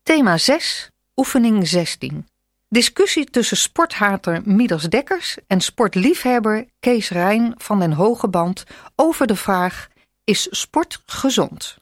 Thema 6, oefening 16. Discussie tussen sporthater Midas Dekkers en sportliefhebber Kees Rijn van den Hogeband over de vraag: is sport gezond?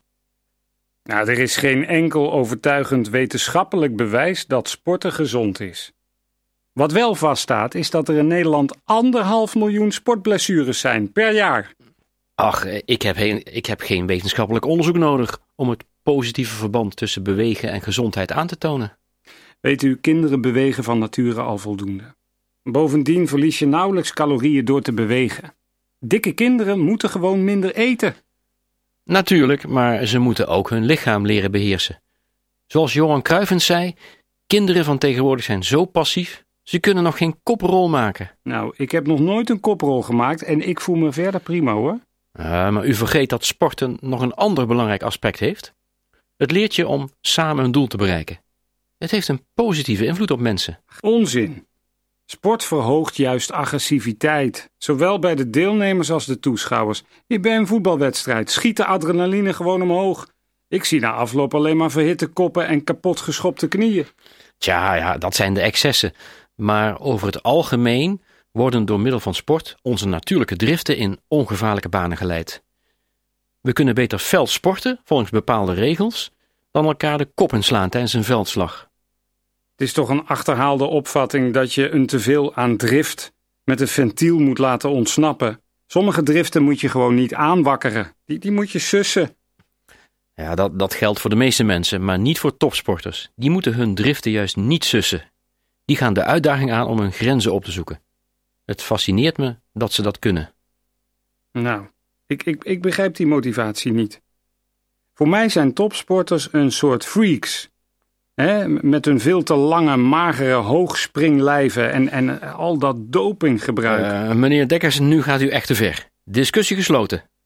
Nou, er is geen enkel overtuigend wetenschappelijk bewijs dat sporten gezond is. Wat wel vaststaat is dat er in Nederland 1,5 miljoen sportblessures zijn per jaar. Ach, ik heb geen wetenschappelijk onderzoek nodig om het positieve verband tussen bewegen en gezondheid aan te tonen. Weet u, kinderen bewegen van nature al voldoende. Bovendien verlies je nauwelijks calorieën door te bewegen. Dikke kinderen moeten gewoon minder eten. Natuurlijk, maar ze moeten ook hun lichaam leren beheersen. Zoals Johan Cruijffens zei, kinderen van tegenwoordig zijn zo passief, ze kunnen nog geen koprol maken. Nou, ik heb nog nooit een koprol gemaakt en ik voel me verder prima hoor. Maar u vergeet dat sporten nog een ander belangrijk aspect heeft. Het leert je om samen een doel te bereiken. Het heeft een positieve invloed op mensen. Onzin. Sport verhoogt juist agressiviteit, zowel bij de deelnemers als de toeschouwers. Bij een voetbalwedstrijd schiet de adrenaline gewoon omhoog. Ik zie na afloop alleen maar verhitte koppen en kapot geschopte knieën. Tja, ja, dat zijn de excessen. Maar over het algemeen worden door middel van sport onze natuurlijke driften in ongevaarlijke banen geleid. We kunnen beter fel sporten volgens bepaalde regels dan elkaar de kop inslaan tijdens een veldslag. Het is toch een achterhaalde opvatting dat je een teveel aan drift met een ventiel moet laten ontsnappen. Sommige driften moet je gewoon niet aanwakkeren. Die moet je sussen. Ja, dat geldt voor de meeste mensen, maar niet voor topsporters. Die moeten hun driften juist niet sussen. Die gaan de uitdaging aan om hun grenzen op te zoeken. Het fascineert me dat ze dat kunnen. Nou, ik begrijp die motivatie niet. Voor mij zijn topsporters een soort freaks. Met hun veel te lange, magere hoogspringlijven en al dat dopinggebruik. Meneer Dekkers, nu gaat u echt te ver. Discussie gesloten.